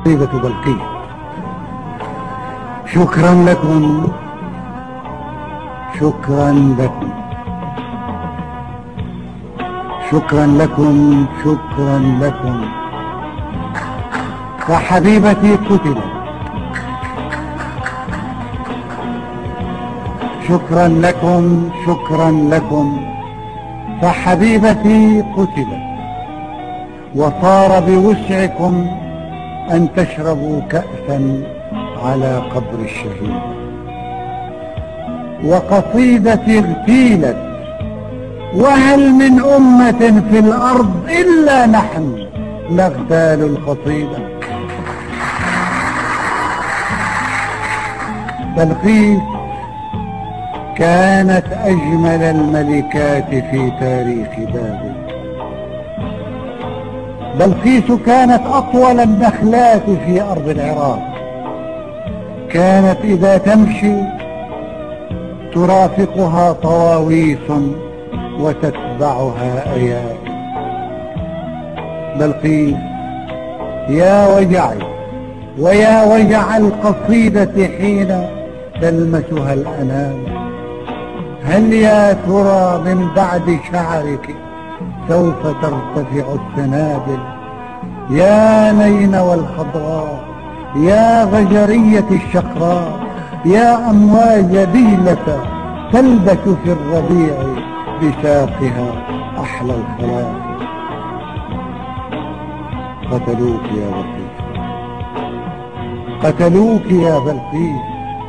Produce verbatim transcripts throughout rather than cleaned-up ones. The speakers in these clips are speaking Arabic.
طيبة بلقيس. شكرا لكم، شكرا لكم، شكرا لكم، شكرا لكم. فحبيبتي قتلت. شكرا لكم، شكرا لكم. فحبيبتي قتلت، وصار بوسعكم أن تشربوا كأسا على قبر الشهيد. وقصيدتي اغتيلت، وهل من أمة في الأرض إلا نحن نغتال القصيدة. بلقيس كانت أجمل الملكات في تاريخ بابل. بلقيس كانت أطول النخلات في أرض العراق. كانت إذا تمشي ترافقها طواويس وتتبعها أياد. بلقيس يا وجعي ويا وجع القصيدة حين تلمسها الأنام. هل يا ترى من بعد شعرك سوف ترتفع السنابل؟ يا نين والخضراء، يا غجرية الشقراء، يا أمواج ديلة تلبس في الربيع بساقها أحلى الخلاف. قتلوك يا بلقيس، قتلوك يا بلقيس.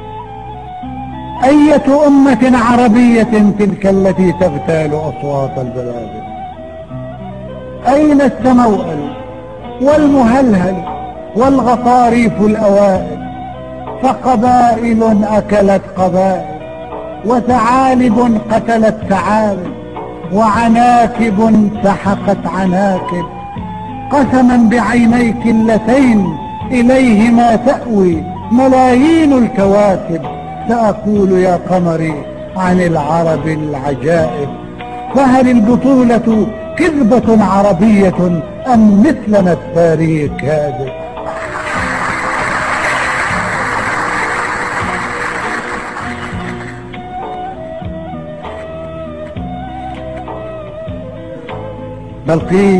أية أمة عربية تلك التي تغتال أصوات البلاد؟ أين السموأل والمهلهل والغطاريف الأوائل؟ فقبائل أكلت قبائل، وثعالب قتلت ثعالب، وعناكب سحقت عناكب. قسما بعينيك اللتين إليهما تأوي ملايين الكواكب، سأقول يا قمري عن العرب العجائب. فهل البطولة كذبة عربية أم مثلنا التاريخ كاذب؟ بلقيس،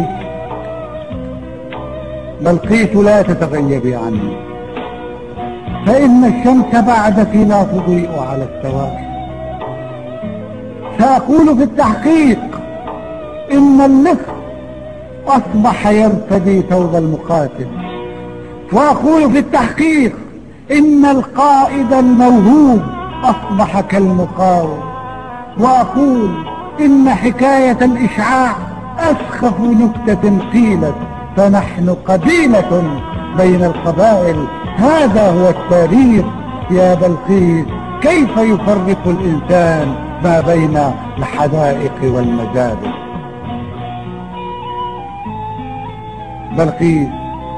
بلقيس لا تتغيبي عني، فإن الشمس بعدك لا تضيء على السواحل. سأقول في التحقيق إن اللص أصبح يرتدي ثوب المقاتل، وأقول في التحقيق إن القائد الموهوب أصبح كالمقاوم، وأقول إن حكاية الإشعاع أسخف نكتة قيلت، فنحن قبيلة بين القبائل. هذا هو التاريخ يا بلقيس. كيف يفرق الإنسان ما بين الحدائق والمزابل؟ بلقيس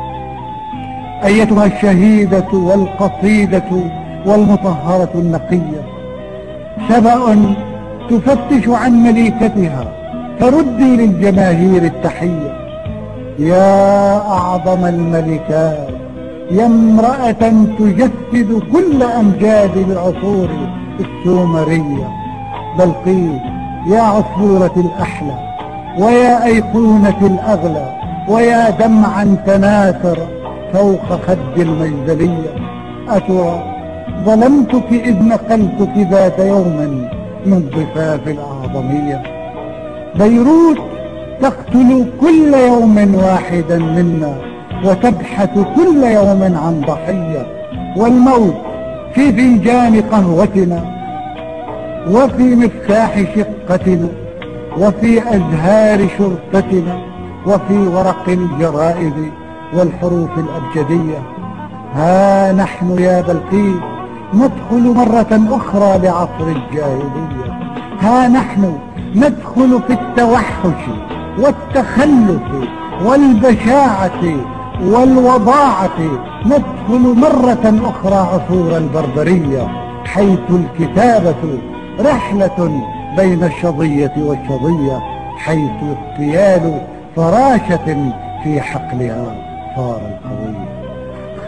أيتها الشهيدة والقصيدة والمطهرة النقية، سبأ تفتش عن مليكتها، فردي للجماهير التحية. يا أعظم الملكات، يا امرأة تجسد كل أمجاد العصور السومرية. بلقيس يا عصفورة الأحلى، ويا أيقونة الأغلى، ويا دمعا تناثر فوق خد المجدلية. أترى ظلمتك إذ نقلتك ذات يوم من ضفاف الأعظمية؟ بيروت تقتل كل يوم واحدا منا، وتبحث كل يوم عن ضحية. والموت في فنجان قهوتنا، وفي مفتاح شقتنا، وفي أزهار شرطتنا، وفي ورق الجرائد والحروف الأبجدية. ها نحن يا بلقيس ندخل مرة أخرى لعصر الجاهلية. ها نحن ندخل في التوحش والتخلف والبشاعة والوضاعة. ندخل مرة أخرى عصور البربرية، حيث الكتابة رحلة بين الشظية والشظية، حيث اغتيال فراشة في حقلها صار القوي.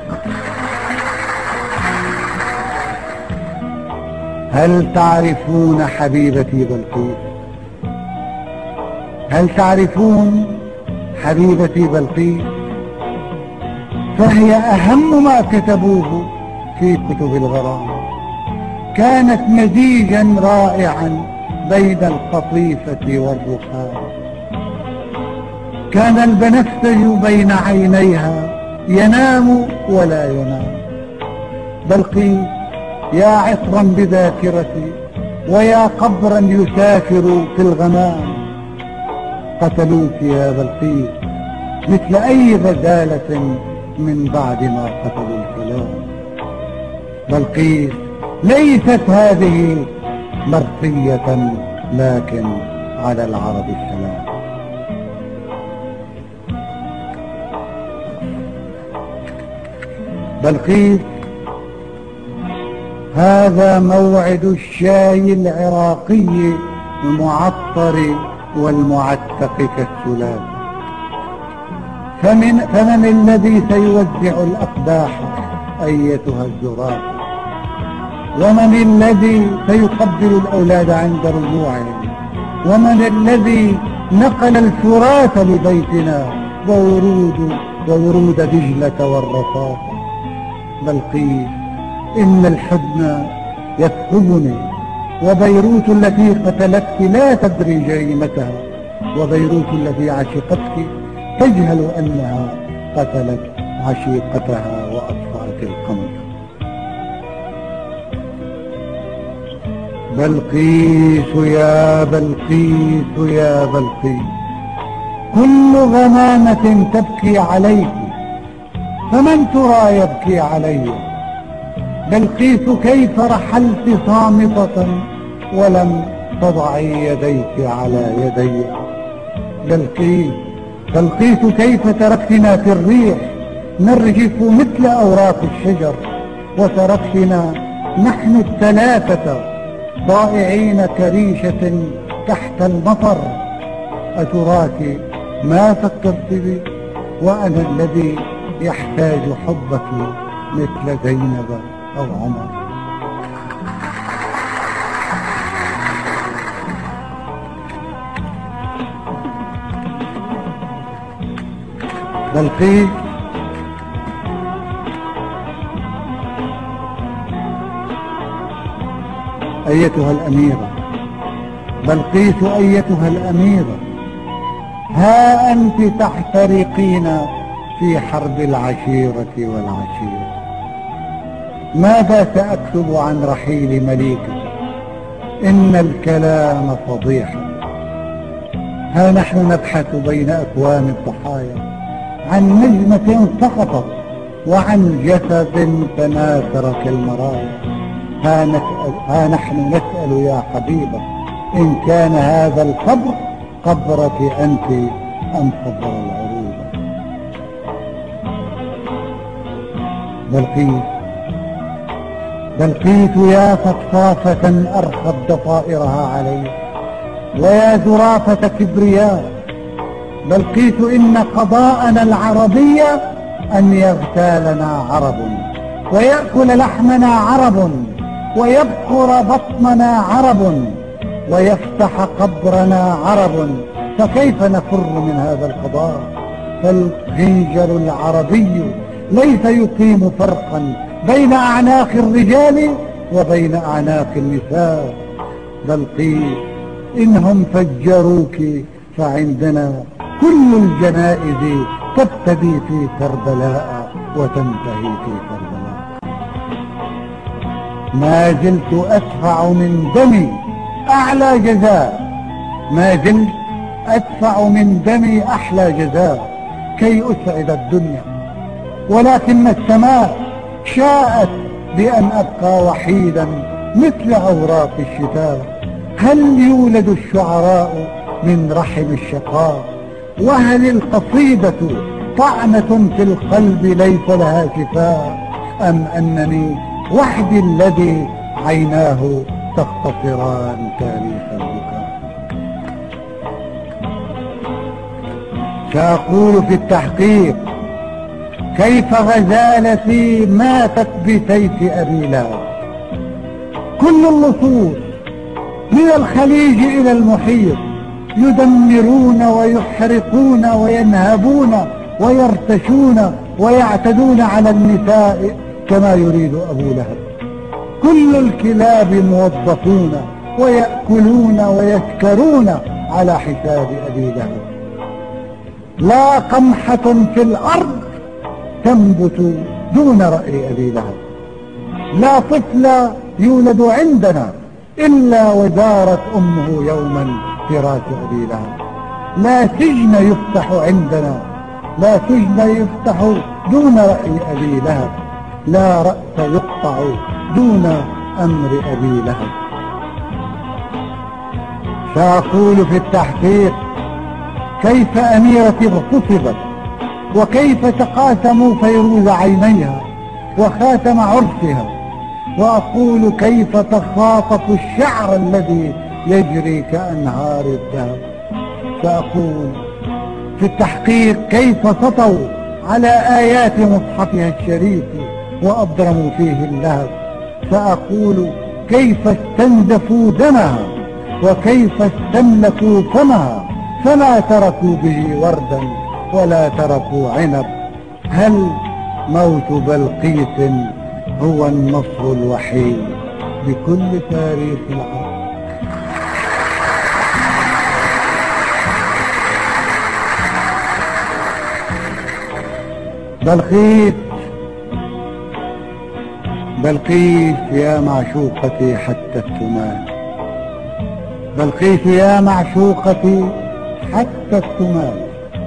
هل تعرفون حبيبتي بلقيس؟ هل تعرفون حبيبتي بلقيس؟ فهي أهم ما كتبوه في كتب الغرام. كانت مزيجا رائعا بين القطيفة والرخام. كان البنفسج بين عينيها ينام ولا ينام. بلقيس يا عطرا بذاكرتي ويا قبرا يسافر في الغمام. قتلوك يا بلقيس مثل أي غزالة من بعد ما قتلوا الكلام. بلقيس ليست هذه مرثية لكن على العرب السلام. بلقيس هذا موعد الشاي العراقي المعطر والمعتق كالسلال. فمن, فمن الذي سيوزع الأقداح أيتها الزرار؟ ومن الذي سيقبل الأولاد عند رجوعهم؟ ومن الذي نقل الفرات لبيتنا وورود وورود دجلة والرصاص؟ بلقيس إن الحزن يثقبني، وبيروت التي قتلتك لا تدري جريمتها، وبيروت التي عشقتك تجهل أنها قتلت عشيقتها وأطفأت القمر. بلقيس يا بلقيس يا بلقيس، كل غمامة تبكي عليك، فمن ترى يبكي علي؟ بلقيس كيف رحلت صامتة ولم تضعي يديك على يدي؟ بلقيس بلقيس كيف تركتنا في الريح نرجف مثل أوراق الشجر، وتركتنا نحن الثلاثة ضائعين كريشة تحت المطر. أتراك ما فكرت بي وأنا الذي يحتاج حبك مثل زينب أو عمر؟ بلقيس أيتها الأميرة، بلقيس أيتها الأميرة، ها أنت تحترقين في حرب العشيرة والعشيرة. ماذا سأكتب عن رحيل مليكك؟ إن الكلام فضيحة. ها نحن نبحث بين أكوام الضحايا عن نجمة سقطت وعن جسد تناثر كالمرايا. ها, نسأل ها نحن نسأل يا حبيبة إن كان هذا القبر قبرك أنت أم قبر العروبة؟ بلقيس بلقيس يا فطفافة أرخت ضفائرها علي، ويا زرافة كبرياء. بلقيس إن قضاءنا العربي أن يغتالنا عرب، ويأكل لحمنا عرب، ويبقر بطننا عرب، ويفتح قبرنا عرب. فكيف نفر من هذا القضاء؟ فالخنجر العربي ليس يقيم فرقا بين أعناق الرجال وبين أعناق النساء. بلقيس إنهم فجروك فعندنا كل الجنائز تبتدي في كربلاء وتنتهي في كربلاء. ما زلت أدفع من دمي أعلى جزاء، ما زلت أدفع من دمي أحلى جزاء كي أسعد الدنيا، ولكن السماء شاءت بأن أبقى وحيدا مثل أوراق الشتاء. هل يولد الشعراء من رحم الشقاء؟ وهل القصيدة طعنة في القلب ليس لها شفاء؟ أم أنني وحدي الذي عيناه تختصران تاريخ البكاء؟ سأقول في التحقيق كيف غزالتي ماتت بسيف أبي لهب. كل اللصوص من الخليج إلى المحيط يدمرون ويحرقون وينهبون ويرتشون ويعتدون على النساء كما يريد أبو لهب. كل الكلاب موظفون ويأكلون ويسكرون على حساب أبي لهب. لا قمحة في الأرض تنبت دون رأي أبي لهب. لا طفل يولد عندنا إلا ودارت أمه يوما فراش أبي لهب. لا سجن يفتح عندنا، لا سجن يفتح دون رأي أبي لهب. لا رأس يقطع دون أمر أبي لهب. سأقول في التحقيق كيف أميرتي اغتصبت، وكيف تقاسموا فيروز عينيها وخاتم عرسها، وأقول كيف تخاطف الشعر الذي يجري كأنهار الذهب. سأقول في التحقيق كيف سطوا على آيات مصحفها الشريف وأضرموا فيه اللهب. سأقول كيف استنزفوا دمها وكيف استملكوا فمها، فما تركوا به وردا ولا تركوا عنب. هل موت بلقيس هو النصر الوحيد بكل تاريخ العرب؟ بلقيس بلقيس يا معشوقتي حتى التمال، بلقيس يا معشوقتي حتى التمال.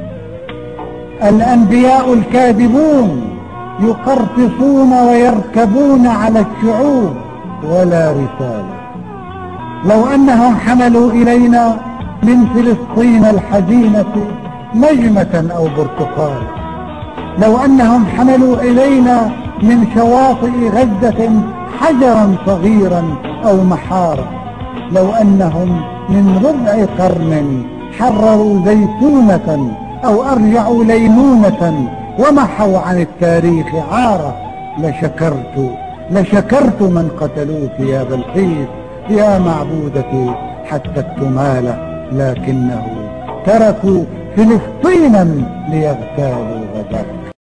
الأنبياء الكاذبون يقرطصون ويركبون على الشعوب ولا رسالة. لو أنهم حملوا إلينا من فلسطين الحزينة نجمة أو برتقال، لو أنهم حملوا إلينا من شواطئ غزة حجرا صغيرا أو محارة، لو أنهم من ربع قرن حرروا زيتونة أو أرجعوا ليمونة ومحوا عن التاريخ عارة، لشكرت لشكرت من قتلوك يا بلقيس يا معبودتي حتى التمال، لكنه تركوا فلسطينا ليغتالوا غداك.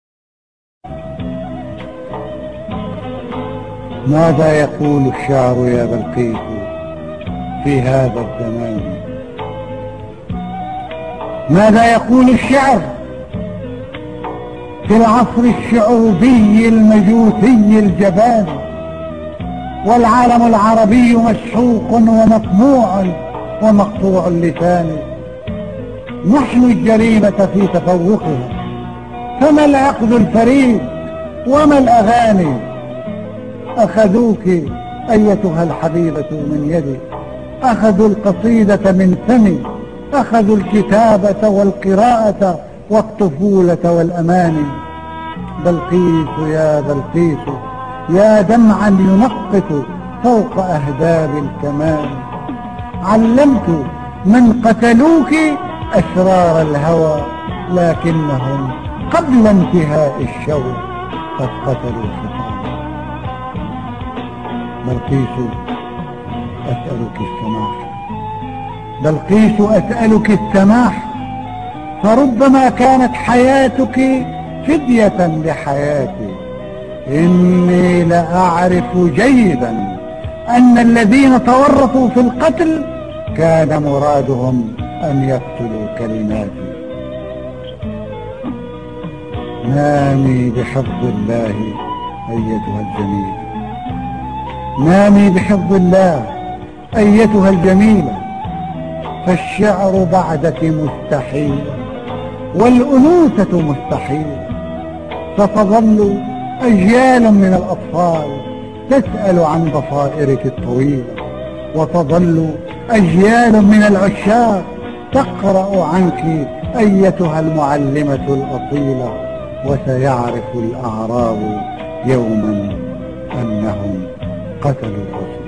ماذا يقول الشعر يا بلقيس في هذا الزمان؟ ماذا يقول الشعر في العصر الشعوبي المجوسي الجبان والعالم العربي مسحوق ومطموع ومقطوع اللسان؟ نحن الجريمة في تفوقها، فما العقد الفريد وما الأغاني؟ أخذوك أيتها الحبيبة من يدي، أخذوا القصيدة من فمي، أخذوا الكتابة والقراءة والطفولة والأماني. بلقيس يا بلقيس يا دمعا ينقط فوق أهداب الكمال، علمت من قتلوك أسرار الهوى، لكنهم قبل انتهاء الشوق قد قتلوا خطانا. بلقيس أسألك السماح، بلقيس أسألك السماح، فربما كانت حياتك فدية لحياتي. إني لأعرف جيدا أن الذين تورطوا في القتل كان مرادهم أن يقتلوا كلماتي. نامي بحفظ الله أيتها الجميلة، نامي بحفظ الله أيتها الجميلة، فالشعر بعدك مستحيل والأنوثة مستحيل. ستظل أجيال من الأطفال تسأل عن ضفائرك الطويلة، وتظل أجيال من العشاق تقرأ عنك أيتها المعلمة الأصيلة، وسيعرف الأعراب يوما أنهم قتلوا الرسول.